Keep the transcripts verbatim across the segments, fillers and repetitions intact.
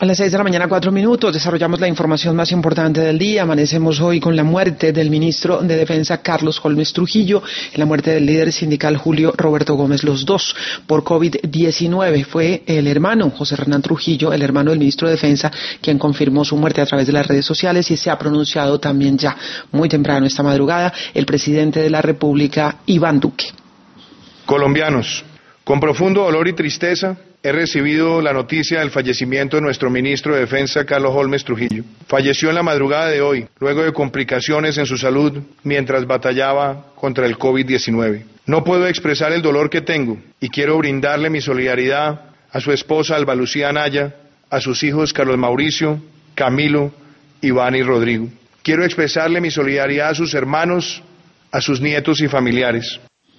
A las seis de la mañana, cuatro minutos, desarrollamos la información más importante del día. Amanecemos hoy con la muerte del ministro de Defensa, Carlos Holmes Trujillo, y la muerte del líder sindical, Julio Roberto Gómez, los dos por COVID diecinueve. Fue el hermano, José Hernán Trujillo, el hermano del ministro de Defensa, quien confirmó su muerte a través de las redes sociales, y se ha pronunciado también ya muy temprano esta madrugada el presidente de la República, Iván Duque. Colombianos, con profundo dolor y tristeza, he recibido la noticia del fallecimiento de nuestro ministro de Defensa, Carlos Holmes Trujillo. Falleció en la madrugada de hoy, luego de complicaciones en su salud, mientras batallaba contra el COVID diecinueve. No puedo expresar el dolor que tengo y quiero brindarle mi solidaridad a su esposa Alba Lucía Anaya, a sus hijos Carlos Mauricio, Camilo, Iván y Rodrigo. Quiero expresarle mi solidaridad a sus hermanos, a sus nietos y familiares.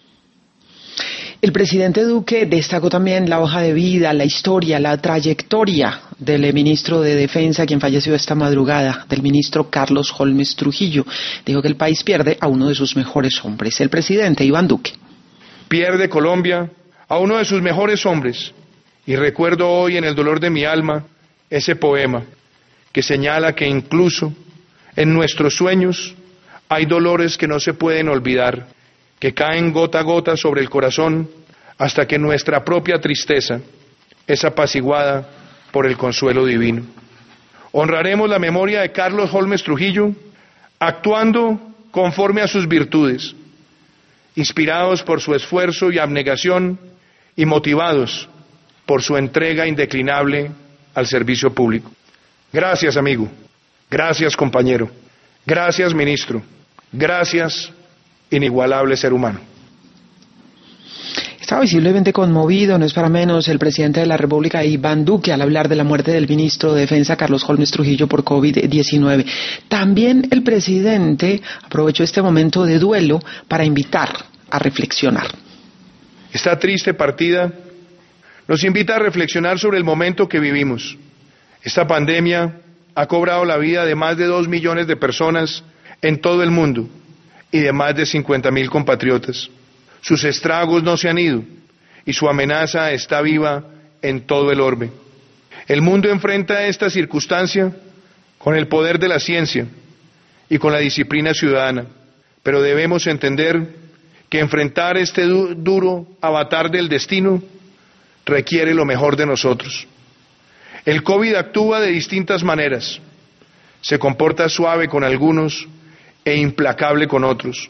El presidente Duque destacó también la hoja de vida, la historia, la trayectoria del ministro de Defensa, quien falleció esta madrugada, del ministro Carlos Holmes Trujillo. Dijo que el país pierde a uno de sus mejores hombres. El presidente Iván Duque. Pierde Colombia a uno de sus mejores hombres, y recuerdo hoy en el dolor de mi alma ese poema que señala que incluso en nuestros sueños hay dolores que no se pueden olvidar, que caen gota a gota sobre el corazón hasta que nuestra propia tristeza es apaciguada por el consuelo divino. Honraremos la memoria de Carlos Holmes Trujillo actuando conforme a sus virtudes, inspirados por su esfuerzo y abnegación y motivados por su entrega indeclinable al servicio público. Gracias, amigo. Gracias, compañero. Gracias, ministro. Gracias, inigualable ser humano. Estaba visiblemente conmovido, no es para menos, el presidente de la República, Iván Duque, al hablar de la muerte del ministro de Defensa, Carlos Holmes Trujillo, por COVID diecinueve. También el presidente aprovechó este momento de duelo para invitar a reflexionar. Esta triste partida nos invita a reflexionar sobre el momento que vivimos. Esta pandemia ha cobrado la vida de más de dos millones de personas en todo el mundo y de más de cincuenta mil compatriotas. Sus estragos no se han ido y su amenaza está viva en todo el orbe. El mundo enfrenta esta circunstancia con el poder de la ciencia y con la disciplina ciudadana, pero debemos entender que enfrentar este du- duro avatar del destino requiere lo mejor de nosotros. El COVID actúa de distintas maneras, se comporta suave con algunos e implacable con otros.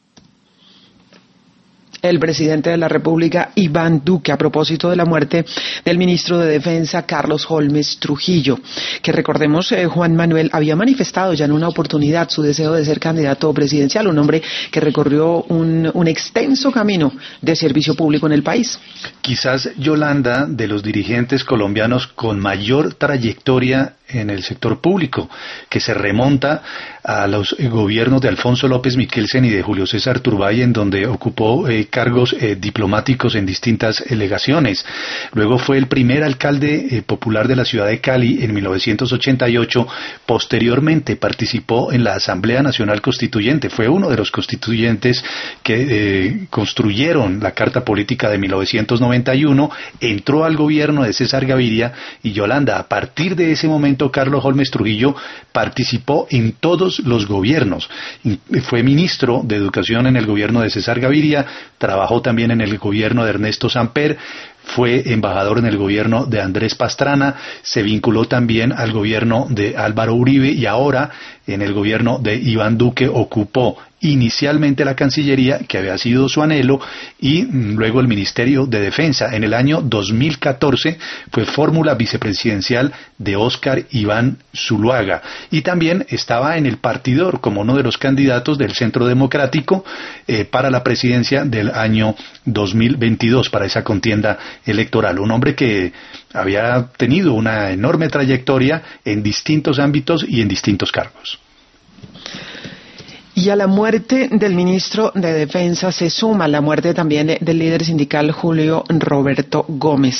El presidente de la República, Iván Duque, a propósito de la muerte del ministro de Defensa, Carlos Holmes Trujillo, que recordemos, eh, Juan Manuel había manifestado ya en una oportunidad su deseo de ser candidato presidencial, un hombre que recorrió un, un extenso camino de servicio público en el país. Quizás, Yolanda, de los dirigentes colombianos con mayor trayectoria en el sector público, que se remonta a los gobiernos de Alfonso López Miquelsen y de Julio César Turbay, en donde ocupó eh, cargos eh, diplomáticos en distintas legaciones. Luego fue el primer alcalde eh, popular de la ciudad de Cali en mil novecientos ochenta y ocho. Posteriormente participó en la Asamblea Nacional Constituyente. Fue uno de los constituyentes que eh, construyeron la Carta Política de mil novecientos noventa y uno. Entró al gobierno de César Gaviria y, Yolanda, a partir de ese momento Carlos Holmes Trujillo participó en todos los gobiernos. Fue ministro de Educación en el gobierno de César Gaviria, trabajó también en el gobierno de Ernesto Samper, fue embajador en el gobierno de Andrés Pastrana, se vinculó también al gobierno de Álvaro Uribe y ahora en el gobierno de Iván Duque ocupó inicialmente la Cancillería, que había sido su anhelo, y luego el Ministerio de Defensa. En el año dos mil catorce fue fórmula vicepresidencial de Óscar Iván Zuluaga y también estaba en el Partidor como uno de los candidatos del Centro Democrático eh, para la presidencia del año dos mil veintidós, para esa contienda electoral. Un hombre que había tenido una enorme trayectoria en distintos ámbitos y en distintos cargos. Y a la muerte del ministro de Defensa se suma la muerte también del líder sindical Julio Roberto Gómez.